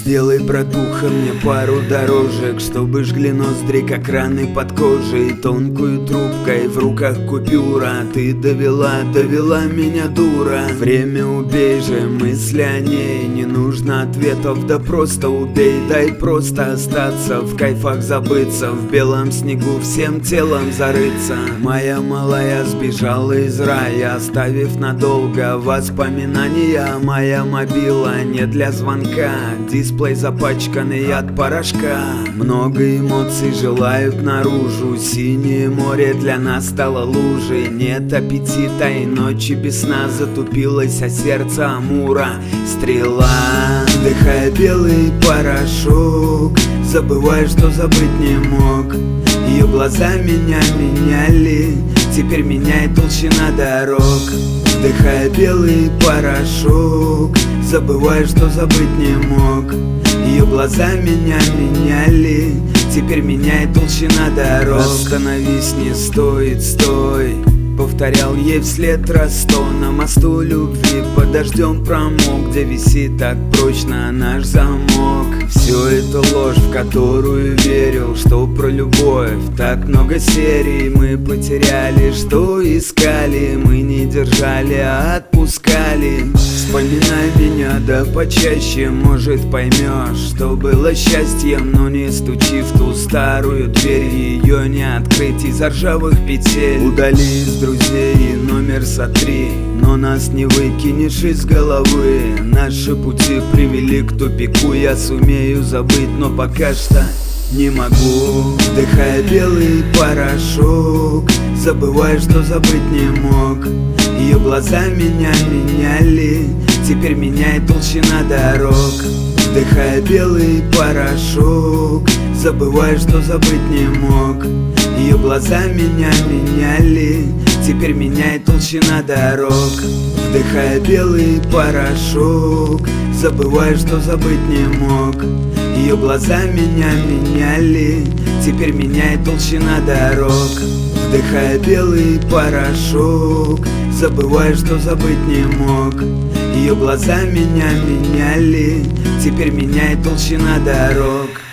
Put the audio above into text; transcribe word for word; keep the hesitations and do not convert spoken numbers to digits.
Сделай, братуха, мне пару дорожек, чтобы жгли ноздри, как раны под кожей. Тонкую трубкой в руках купюра. Ты довела, довела меня, дура. Время убей же, мысли о ней. Не нужно ответов, да просто убей. Дай просто остаться, в кайфах забыться, в белом снегу всем телом зарыться. Моя малая сбежала из рая, оставив надолго воспоминания. Моя мобила не для звонка, дисплей запачканный от порошка. Много эмоций желают наружу. Синее море для нас стало лужей. Нет аппетита и ночи без сна. Затупилось, а сердце Амура стрела. Вдыхая белый порошок, забывая, что забыть не мог. Ее глаза меня меняли, теперь меняет толщина дорог. Вдыхая белый порошок, забывая, что забыть не мог. Ее глаза меня меняли, теперь меняет толщина дорог. Остановись, не стоит, стой, повторял ей вслед раз сто. На мосту любви под дождем промок, где висит так прочно наш замок. Все это ложь, в которую верил, что про любовь так много серий мы потеряли. Что искали, мы не держали, а отпускали. Вспоминай меня, да почаще, может поймешь, что было счастьем. Но не стучи в ту старую дверь, ее не открыть из-за ржавых петель. Удали из друзей и номер сотри, но нас не выкинешь из головы. Наши пути привели к тупику, я сумею забыть, но пока что не могу. Вдыхая белый порошок, забывая, что забыть не мог. Ее глаза меня меняли, теперь меняет толщина дорог. Вдыхая белый порошок, забывая, что забыть не мог. Ее глаза меня меняли, теперь меняет толщина дорог. Вдыхая белый порошок, забывая, что забыть не мог. Ее глаза меня меняли, теперь меняет толщина дорог. Вдыхая белый порошок, забывая, что забыть не мог. Ее глаза меня меняли, теперь меняет толщина дорог.